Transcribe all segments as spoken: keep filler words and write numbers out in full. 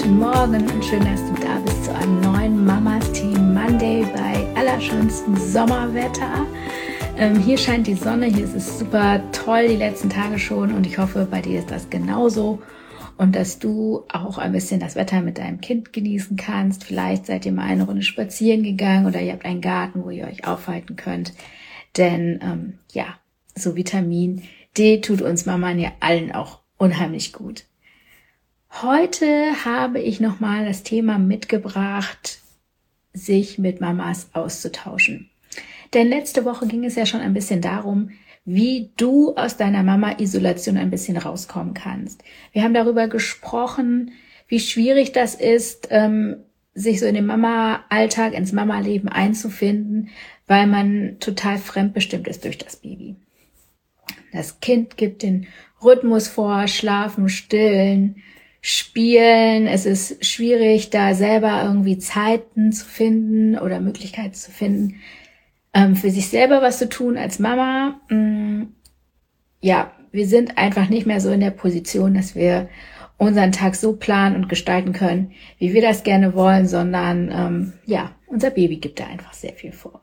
guten Morgen und schön, dass du da bist zu einem neuen Mamas Team Monday bei allerschönstem Sommerwetter. Ähm, hier scheint die Sonne, hier ist es super toll die letzten Tage schon und ich hoffe, bei dir ist das genauso und dass du auch ein bisschen das Wetter mit deinem Kind genießen kannst. Vielleicht seid ihr mal eine Runde spazieren gegangen oder ihr habt einen Garten, wo ihr euch aufhalten könnt, denn ähm, ja, so Vitamin D tut uns Mamas ja allen auch unheimlich gut. Heute habe ich nochmal das Thema mitgebracht, sich mit Mamas auszutauschen. Denn letzte Woche ging es ja schon ein bisschen darum, wie du aus deiner Mama-Isolation ein bisschen rauskommen kannst. Wir haben darüber gesprochen, wie schwierig das ist, ähm, sich so in den Mama-Alltag, ins Mama-Leben einzufinden, weil man total fremdbestimmt ist durch das Baby. Das Kind gibt den Rhythmus vor, schlafen, stillen, spielen. Es ist schwierig, da selber irgendwie Zeiten zu finden oder Möglichkeiten zu finden, ähm, für sich selber was zu tun als Mama. Mm, ja, wir sind einfach nicht mehr so in der Position, dass wir unseren Tag so planen und gestalten können, wie wir das gerne wollen, sondern ähm, ja, unser Baby gibt da einfach sehr viel vor.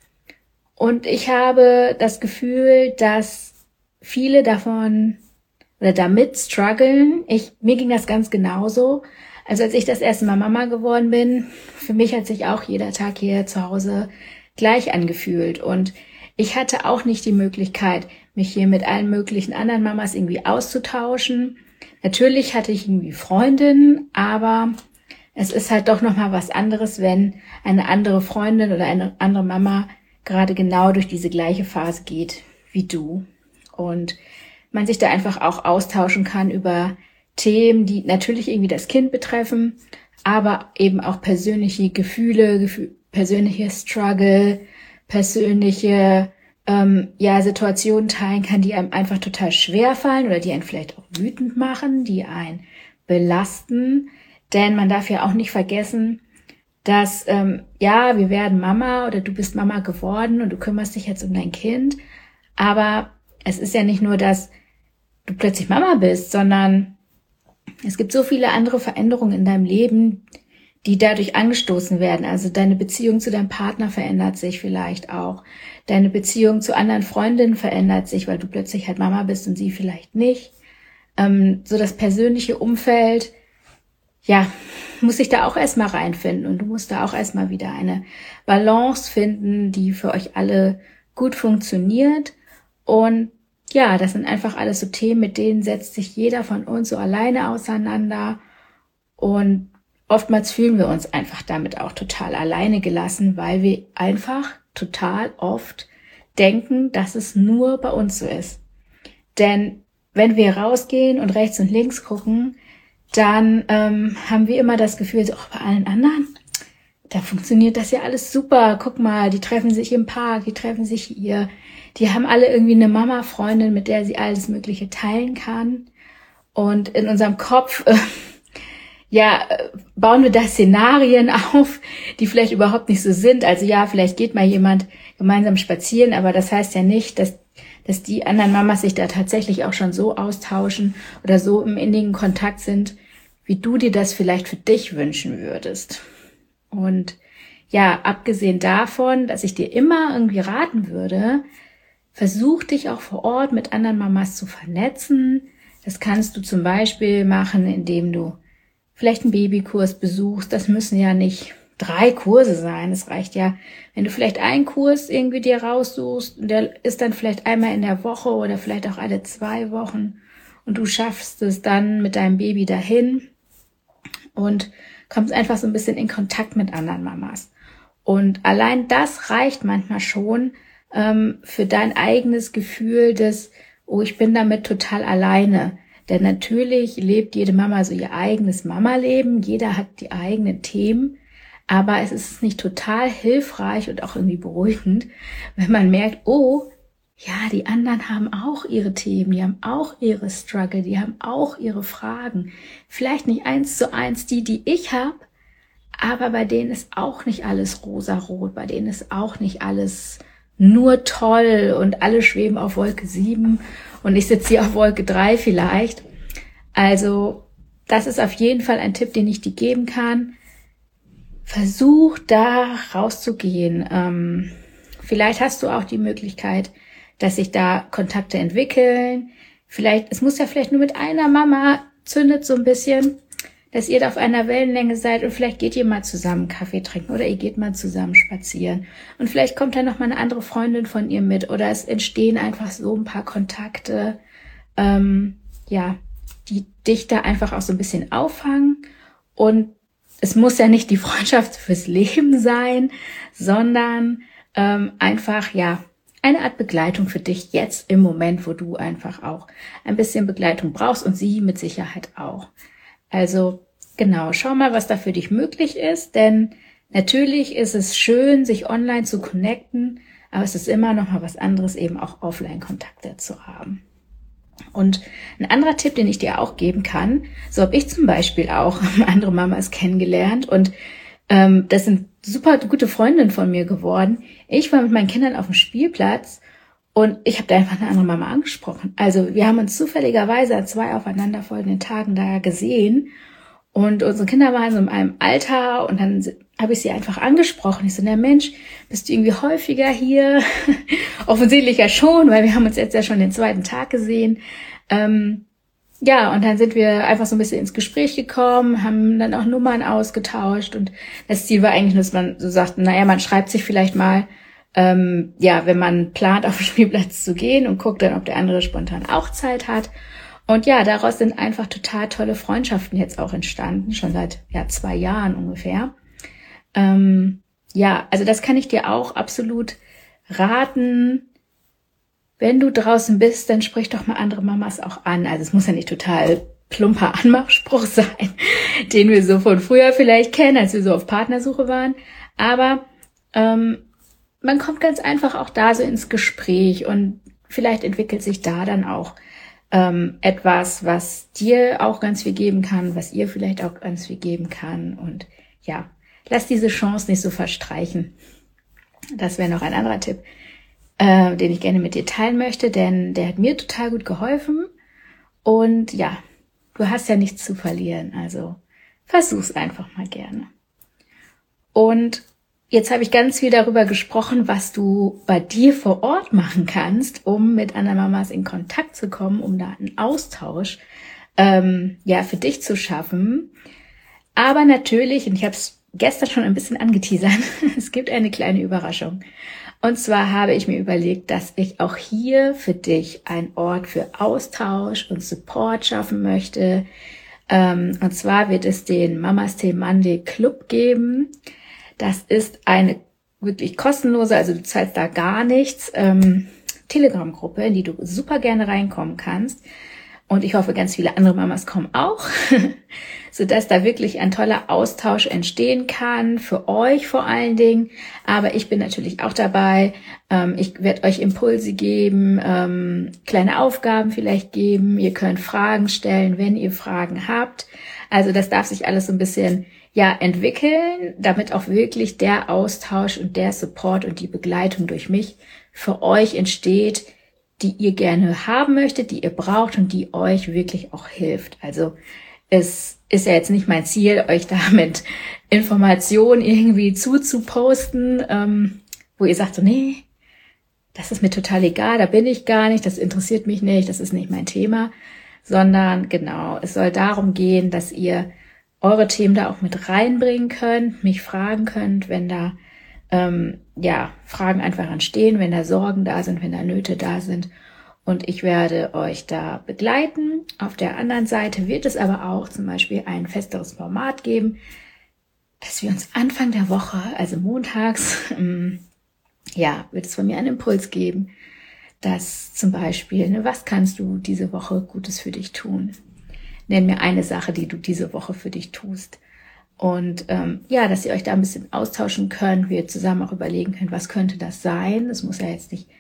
Und ich habe das Gefühl, dass viele davon oder damit strugglen. Ich, mir ging das ganz genauso. Also als ich das erste Mal Mama geworden bin, für mich hat sich auch jeder Tag hier zu Hause gleich angefühlt. Und ich hatte auch nicht die Möglichkeit, mich hier mit allen möglichen anderen Mamas irgendwie auszutauschen. Natürlich hatte ich irgendwie Freundinnen, aber es ist halt doch nochmal was anderes, wenn eine andere Freundin oder eine andere Mama gerade genau durch diese gleiche Phase geht wie du. Und man sich da einfach auch austauschen kann über Themen, die natürlich irgendwie das Kind betreffen, aber eben auch persönliche Gefühle, Gefühl, persönliche Struggle, persönliche ähm, ja Situationen teilen kann, die einem einfach total schwer fallen oder die einen vielleicht auch wütend machen, die einen belasten. Denn man darf ja auch nicht vergessen, dass ähm, ja, wir werden Mama oder du bist Mama geworden und du kümmerst dich jetzt um dein Kind, aber es ist ja nicht nur, dass du plötzlich Mama bist, sondern es gibt so viele andere Veränderungen in deinem Leben, die dadurch angestoßen werden. Also deine Beziehung zu deinem Partner verändert sich vielleicht auch. Deine Beziehung zu anderen Freundinnen verändert sich, weil du plötzlich halt Mama bist und sie vielleicht nicht. Ähm, so das persönliche Umfeld, ja, muss sich da auch erstmal reinfinden und du musst da auch erstmal wieder eine Balance finden, die für euch alle gut funktioniert. Und ja, das sind einfach alles so Themen, mit denen setzt sich jeder von uns so alleine auseinander. Und oftmals fühlen wir uns einfach damit auch total alleine gelassen, weil wir einfach total oft denken, dass es nur bei uns so ist. Denn wenn wir rausgehen und rechts und links gucken, dann ähm, haben wir immer das Gefühl, so, oh, bei allen anderen, da funktioniert das ja alles super. Guck mal, die treffen sich im Park, die treffen sich hier. Die haben alle irgendwie eine Mama-Freundin, mit der sie alles Mögliche teilen kann. Und in unserem Kopf, äh, ja, bauen wir da Szenarien auf, die vielleicht überhaupt nicht so sind. Also ja, vielleicht geht mal jemand gemeinsam spazieren, aber das heißt ja nicht, dass, dass die anderen Mamas sich da tatsächlich auch schon so austauschen oder so im innigen Kontakt sind, wie du dir das vielleicht für dich wünschen würdest. Und ja, abgesehen davon, dass ich dir immer irgendwie raten würde, versuch dich auch vor Ort mit anderen Mamas zu vernetzen. Das kannst du zum Beispiel machen, indem du vielleicht einen Babykurs besuchst. Das müssen ja nicht drei Kurse sein. Es reicht ja, wenn du vielleicht einen Kurs irgendwie dir raussuchst und der ist dann vielleicht einmal in der Woche oder vielleicht auch alle zwei Wochen und du schaffst es dann mit deinem Baby dahin und kommst einfach so ein bisschen in Kontakt mit anderen Mamas. Und allein das reicht manchmal schon ähm, für dein eigenes Gefühl des, oh, ich bin damit total alleine. Denn natürlich lebt jede Mama so ihr eigenes Mama-Leben. Jeder hat die eigenen Themen. Aber es ist nicht total hilfreich und auch irgendwie beruhigend, wenn man merkt, oh, ja, die anderen haben auch ihre Themen, die haben auch ihre Struggle, die haben auch ihre Fragen. Vielleicht nicht eins zu eins die, die ich habe, aber bei denen ist auch nicht alles rosarot, bei denen ist auch nicht alles nur toll und alle schweben auf Wolke sieben und ich sitze hier auf Wolke drei vielleicht. Also das ist auf jeden Fall ein Tipp, den ich dir geben kann. Versuch da rauszugehen. Ähm, vielleicht hast du auch die Möglichkeit, dass sich da Kontakte entwickeln. Vielleicht, es muss ja vielleicht nur mit einer Mama zündet so ein bisschen, dass ihr da auf einer Wellenlänge seid und vielleicht geht ihr mal zusammen Kaffee trinken oder ihr geht mal zusammen spazieren. Und vielleicht kommt dann noch mal eine andere Freundin von ihr mit oder es entstehen einfach so ein paar Kontakte, ähm, ja, die dich da einfach auch so ein bisschen auffangen. Und es muss ja nicht die Freundschaft fürs Leben sein, sondern ähm, einfach, ja, eine Art Begleitung für dich jetzt im Moment, wo du einfach auch ein bisschen Begleitung brauchst und sie mit Sicherheit auch. Also genau, schau mal, was da für dich möglich ist, denn natürlich ist es schön, sich online zu connecten, aber es ist immer noch mal was anderes, eben auch Offline-Kontakte zu haben. Und ein anderer Tipp, den ich dir auch geben kann, so habe ich zum Beispiel auch andere Mamas kennengelernt und ähm, das sind super gute Freundinnen von mir geworden. Ich war mit meinen Kindern auf dem Spielplatz und ich habe da einfach eine andere Mama angesprochen. Also wir haben uns zufälligerweise an zwei aufeinanderfolgenden Tagen da gesehen und unsere Kinder waren so in einem Alter und dann habe ich sie einfach angesprochen. Ich so, na Mensch, bist du irgendwie häufiger hier? Offensichtlich ja schon, weil wir haben uns jetzt ja schon den zweiten Tag gesehen. Ähm, ja, und dann sind wir einfach so ein bisschen ins Gespräch gekommen, haben dann auch Nummern ausgetauscht und das Ziel war eigentlich, dass man so sagt, naja, man schreibt sich vielleicht mal, ähm, ja, wenn man plant, auf den Spielplatz zu gehen und guckt dann, ob der andere spontan auch Zeit hat. Und ja, daraus sind einfach total tolle Freundschaften jetzt auch entstanden, schon seit ja zwei Jahren ungefähr. Ähm, ja, also das kann ich dir auch absolut raten. Wenn du draußen bist, dann sprich doch mal andere Mamas auch an. Also es muss ja nicht total plumper Anmachspruch sein, den wir so von früher vielleicht kennen, als wir so auf Partnersuche waren. Aber ähm, man kommt ganz einfach auch da so ins Gespräch und vielleicht entwickelt sich da dann auch ähm, etwas, was dir auch ganz viel geben kann, was ihr vielleicht auch ganz viel geben kann. Und ja, lass diese Chance nicht so verstreichen. Das wäre noch ein anderer Tipp, äh, den ich gerne mit dir teilen möchte, denn der hat mir total gut geholfen. Und ja, du hast ja nichts zu verlieren, also versuch's einfach mal gerne. Und jetzt habe ich ganz viel darüber gesprochen, was du bei dir vor Ort machen kannst, um mit anderen Mamas in Kontakt zu kommen, um da einen Austausch ähm, ja für dich zu schaffen. Aber natürlich, und ich habe es gestern schon ein bisschen angeteasert, es gibt eine kleine Überraschung. Und zwar habe ich mir überlegt, dass ich auch hier für dich einen Ort für Austausch und Support schaffen möchte. Ähm, und zwar wird es den Mamas Tee Monday Club geben. Das ist eine wirklich kostenlose, also du zahlst da gar nichts, ähm, Telegram-Gruppe, in die du super gerne reinkommen kannst. Und ich hoffe, ganz viele andere Mamas kommen auch, sodass da wirklich ein toller Austausch entstehen kann, für euch vor allen Dingen. Aber ich bin natürlich auch dabei. Ähm, ich werde euch Impulse geben, ähm, kleine Aufgaben vielleicht geben. Ihr könnt Fragen stellen, wenn ihr Fragen habt. Also das darf sich alles so ein bisschen ja entwickeln, damit auch wirklich der Austausch und der Support und die Begleitung durch mich für euch entsteht, die ihr gerne haben möchtet, die ihr braucht und die euch wirklich auch hilft. Also es ist ja jetzt nicht mein Ziel, euch damit Informationen irgendwie zuzuposten, ähm, wo ihr sagt so, nee, das ist mir total egal, da bin ich gar nicht, das interessiert mich nicht, das ist nicht mein Thema, sondern genau, es soll darum gehen, dass ihr eure Themen da auch mit reinbringen könnt, mich fragen könnt, wenn da ähm, ja Fragen einfach entstehen, wenn da Sorgen da sind, wenn da Nöte da sind. Und ich werde euch da begleiten. Auf der anderen Seite wird es aber auch zum Beispiel ein festeres Format geben, dass wir uns Anfang der Woche, also montags, ähm, ja, wird es von mir einen Impuls geben, dass zum Beispiel, ne, was kannst du diese Woche Gutes für dich tun? Nenn mir eine Sache, die du diese Woche für dich tust. Und ähm, ja, dass ihr euch da ein bisschen austauschen könnt, wir zusammen auch überlegen könnt, was könnte das sein? Es muss ja jetzt nicht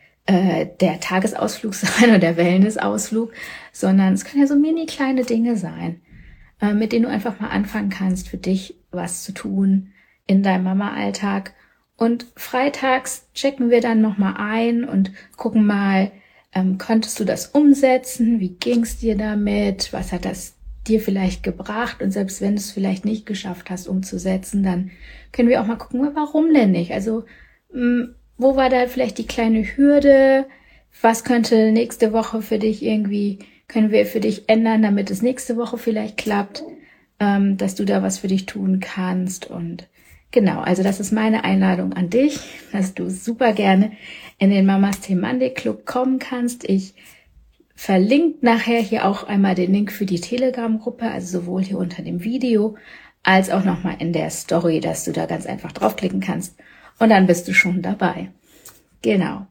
äh, der Tagesausflug sein oder der Wellnessausflug, sondern es können ja so mini kleine Dinge sein, äh, mit denen du einfach mal anfangen kannst, für dich was zu tun in deinem Mama-Alltag. Und freitags checken wir dann nochmal ein und gucken mal, ähm, konntest du das umsetzen? Wie ging's dir damit? Was hat das dir vielleicht gebracht, und selbst wenn du es vielleicht nicht geschafft hast umzusetzen, dann können wir auch mal gucken, warum denn nicht? Also mh, wo war da vielleicht die kleine Hürde? Was könnte nächste Woche für dich irgendwie, können wir für dich ändern, damit es nächste Woche vielleicht klappt, ähm, dass du da was für dich tun kannst? Und genau, also das ist meine Einladung an dich, dass du super gerne in den Mamas Team Monday Club kommen kannst. Ich verlinke nachher hier auch einmal den Link für die Telegram-Gruppe, also sowohl hier unter dem Video als auch nochmal in der Story, dass du da ganz einfach draufklicken kannst und dann bist du schon dabei. Genau.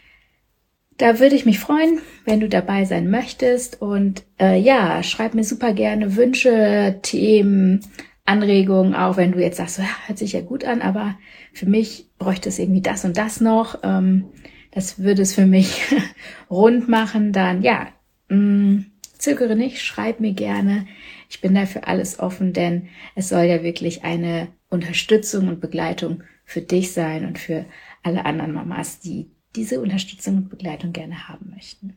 Da würde ich mich freuen, wenn du dabei sein möchtest, und äh, ja, schreib mir super gerne Wünsche, Themen, Anregungen, auch wenn du jetzt sagst, so, ja, hört sich ja gut an, aber für mich bräuchte es irgendwie das und das noch. Ähm, das würde es für mich rund machen. Dann ja, mh, zögere nicht, schreib mir gerne. Ich bin dafür alles offen, denn es soll ja wirklich eine Unterstützung und Begleitung für dich sein und für alle anderen Mamas, die diese Unterstützung und Begleitung gerne haben möchten.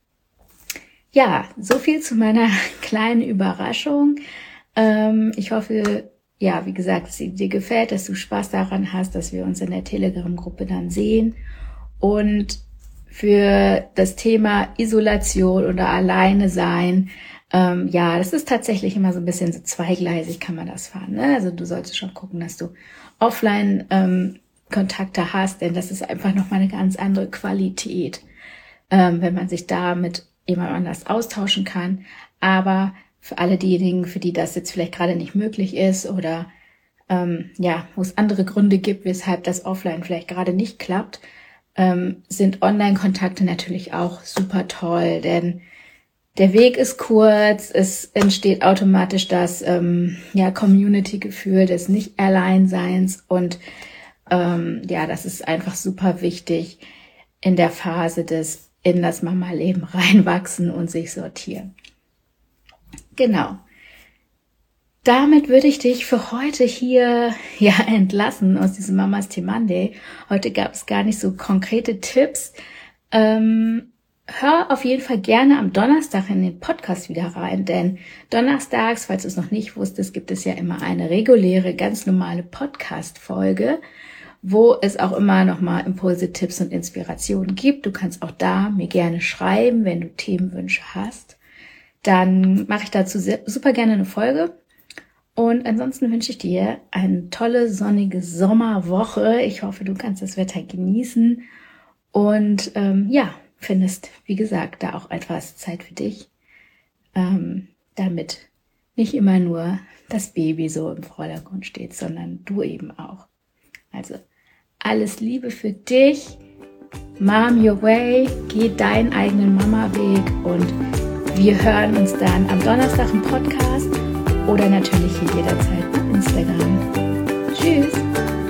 Ja, so viel zu meiner kleinen Überraschung. Ähm, ich hoffe, ja, wie gesagt, dass sie dir gefällt, dass du Spaß daran hast, dass wir uns in der Telegram-Gruppe dann sehen. Und für das Thema Isolation oder alleine sein, ähm, ja, das ist tatsächlich immer so ein bisschen so zweigleisig, kann man das fahren, ne? Also du solltest schon gucken, dass du offline ähm, Kontakte hast, denn das ist einfach nochmal eine ganz andere Qualität, ähm, wenn man sich da mit jemand anders austauschen kann. Aber für alle diejenigen, für die das jetzt vielleicht gerade nicht möglich ist oder ähm, ja, wo es andere Gründe gibt, weshalb das offline vielleicht gerade nicht klappt, ähm, sind Online-Kontakte natürlich auch super toll, denn der Weg ist kurz, es entsteht automatisch das ähm, ja, Community-Gefühl des Nicht-Alleinseins, und ähm, ja, das ist einfach super wichtig in der Phase des in das Mama-Leben reinwachsen und sich sortieren. Genau. Damit würde ich dich für heute hier ja entlassen aus diesem Mamas Team Monday. Heute gab es gar nicht so konkrete Tipps. Ähm, hör auf jeden Fall gerne am Donnerstag in den Podcast wieder rein, denn donnerstags, falls du es noch nicht wusstest, gibt es ja immer eine reguläre, ganz normale Podcast-Folge, wo es auch immer nochmal Impulse, Tipps und Inspirationen gibt. Du kannst auch da mir gerne schreiben, wenn du Themenwünsche hast. Dann mache ich dazu super gerne eine Folge. Und ansonsten wünsche ich dir eine tolle, sonnige Sommerwoche. Ich hoffe, du kannst das Wetter genießen und ähm, ja, findest, wie gesagt, da auch etwas Zeit für dich, ähm, damit nicht immer nur das Baby so im Vordergrund steht, sondern du eben auch. Also alles Liebe für dich. Mom your way. Geh deinen eigenen Mama-Weg, und wir hören uns dann am Donnerstag im Podcast oder natürlich hier jederzeit auf Instagram. Tschüss!